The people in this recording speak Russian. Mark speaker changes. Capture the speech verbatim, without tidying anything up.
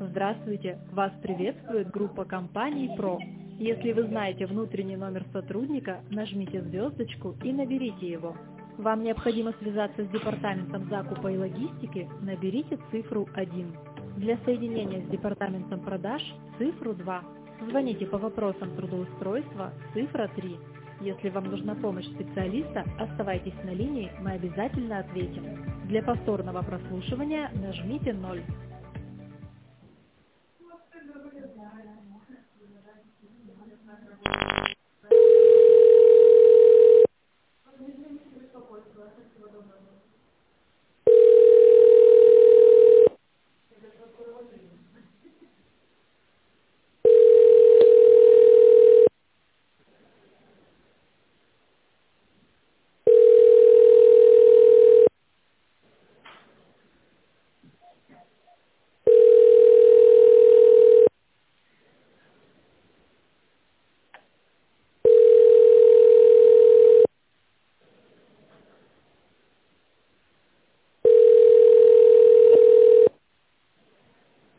Speaker 1: Здравствуйте! Вас приветствует группа компаний «Про». Если вы знаете внутренний номер сотрудника, нажмите звездочку и наберите его. Вам необходимо связаться с департаментом закупа и логистики, наберите цифру один. Для соединения с департаментом продаж – цифру два. Звоните по вопросам трудоустройства – цифра три. Если вам нужна помощь специалиста, оставайтесь на линии, мы обязательно ответим. Для повторного прослушивания нажмите ноль.